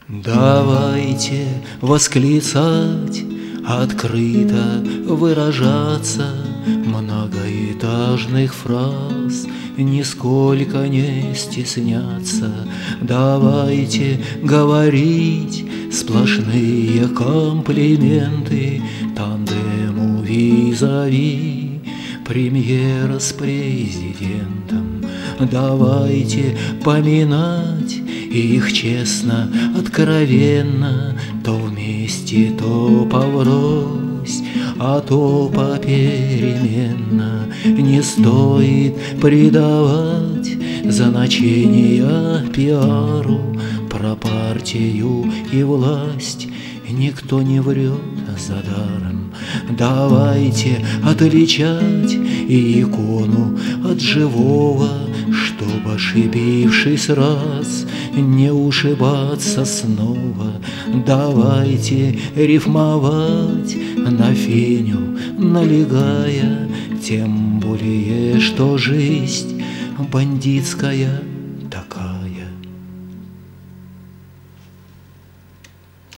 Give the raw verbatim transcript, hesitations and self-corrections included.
Давайте восклицать, открыто выражаться, многоэтажных фраз нисколько не стесняться. Давайте говорить сплошные комплименты тандему визави, премьера с президентом. Давайте поминать их честно, откровенно, то вместе, то поврось, а то попеременно. Не стоит придавать значения пиару, про партию и власть никто не врет за даром. Давайте отличать и икону от живого, чтоб, ошибившись раз, не ушибаться снова. Давайте рифмовать на феню налегая, тем более, что жизнь бандитская такая.